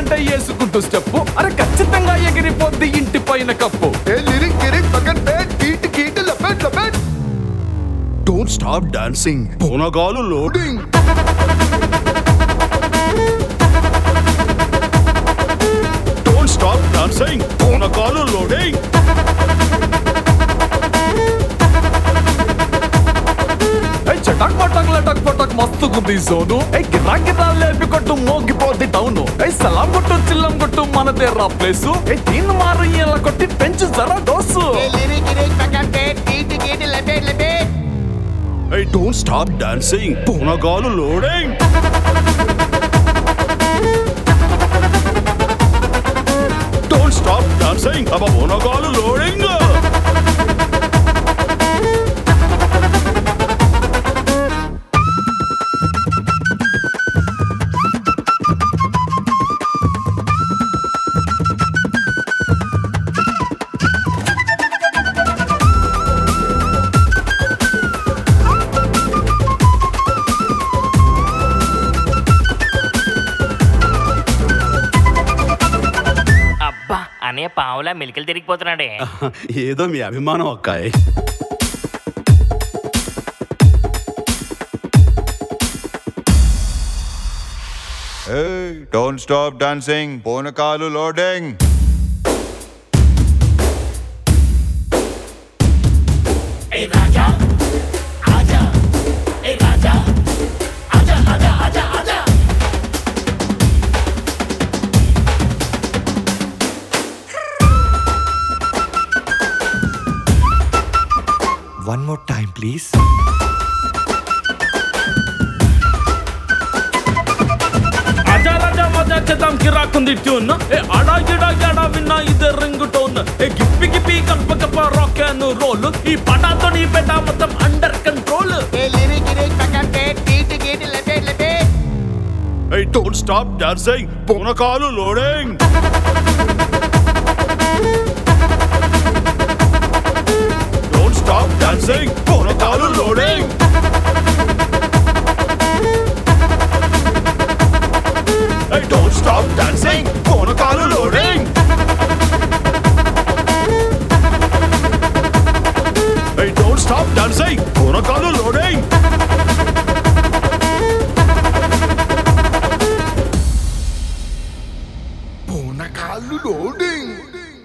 వేసానంటే వేసుకుంటూ స్టెప్ అరే ఖచ్చితంగా ఎగిరిపోద్ది ఇంటి పైన కప్పు. డోంట్ స్టాప్ డాన్సింగ్ పూనగాలు లోడింగ్. డోంట్ స్టాప్ డాన్సింగ్ పూనగాలు లోడింగ్. చటాక్ పటాక్ లటాక్ పటాక్ మస్తుగుంది జోను. గిరా గిరా లేపి కొట్టు మోగిపోద్ది టౌను. సలాం కొట్టు చిల్లం కొట్టు మనదే రా ప్లేసు. దీన్ని మారు ఇలా కొట్టి పెంచు జరా డోసు. డోంట్ స్టాప్ డాన్సింగ్ పూనగాలు లోడింగ్. డోంట్ స్టాప్ డాన్సింగ్ అబ్బా పూనగాలు లోడింగ్. అనే పావులా మెలికలు తిరిగిపోతున్నాడే. ఏదో మీ అభిమానం అక్కాయ్. డోంట్ స్టాప్ డాన్సింగ్ పూనకాలు loading. One more time, please. ఆజా రాజా మజా చేద్దాం కిరాకుంది ట్యూన్. అడా గిడా గడా విన్నా ఇదే రింగ్ టోన్. గిప్పి గిప్పి కప్ప కప్ప రాక్ అండ్ రోల్. ఈ పటాతో నీ పెట్ట మొత్తం under control. Don't stop dancing పూనకాలు లోడింగ్. డోంట్ స్టాప్ డాన్సింగ్ పూనకాలు లోడింగ్. డోంట్ స్టాప్ డాన్సింగ్ పూనకాలు లోడింగ్. డోంట్ స్టాప్ డాన్సింగ్ పూనకాలు లోడింగ్. పూనకాలు లోడింగ్.